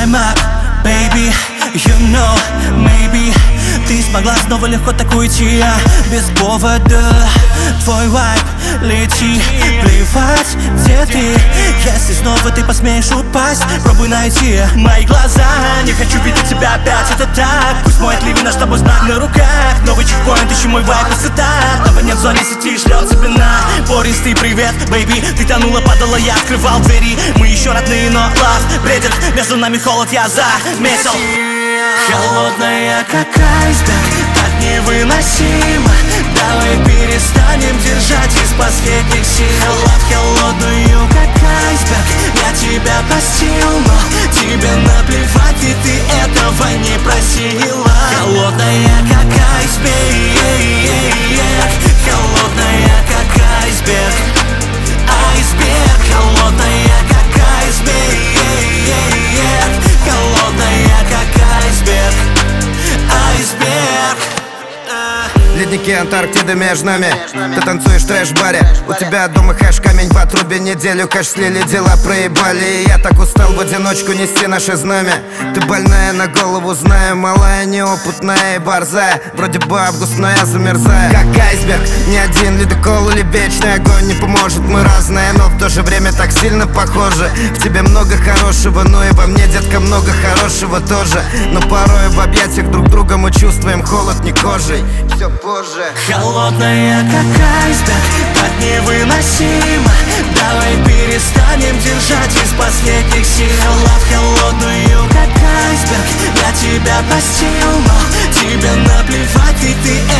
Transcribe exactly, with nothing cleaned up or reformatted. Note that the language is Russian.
I'm up, baby, you know, maybe ты смогла снова легко так уйти, а без повода. Твой вайб, лети, плевать, где ты. Если снова ты посмеешь упасть, пробуй найти мои глаза. Не хочу видеть тебя опять, это так. Пусть мой отливи наш с тобой знак на руках. Новый чекпоинт, ищу мой вайб, красота. Того нет в зоне сети, шлет спина. Пористый привет, бэйби. Ты тонула, падала, я открывал двери. Мы еще родные, но love бредит. Между нами холод, я заметил. Холодная, как айсберг, так невыносимо. Давай перестанем держать из последних сил. Лав холодную, как айсберг, я тебя простил, но тебе наплевать, и ты этого не просила. Холодная, как айсберг, холодная, как айсберг, айсберг, холодная, как айсберг, холодная, как айсберг, айсберг. Ледники Антарктиды между нами. Ты танцуешь в трэш-баре. У тебя дома хэш, камень в отрубе. Неделю кэш слили, дела проебали. И я так устал в одиночку нести наше знамя. Ты больная на голову, знаю. Малая, неопытная и борзая. Вроде бы август, но я замерзаю. Как айсберг, ни один ледокол или вечный огонь не поможет. Мы разные, но в то же время так сильно похожи. В тебе много хорошего, но и во мне, детка, много хорошего тоже. Но порой в объятиях друг друга мы чувствуем холод не кожей. Все позже. Холодная, как айсберг, так невыносимо. Давай перестанем держать из последних сил. Лав холодную, как айсберг, я тебя простил, но тебе наплевать, и ты